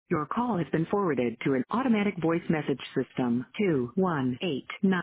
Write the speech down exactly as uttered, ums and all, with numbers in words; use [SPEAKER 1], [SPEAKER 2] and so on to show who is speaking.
[SPEAKER 1] Your call has been forwarded to an automatic voice message system. two one eight nine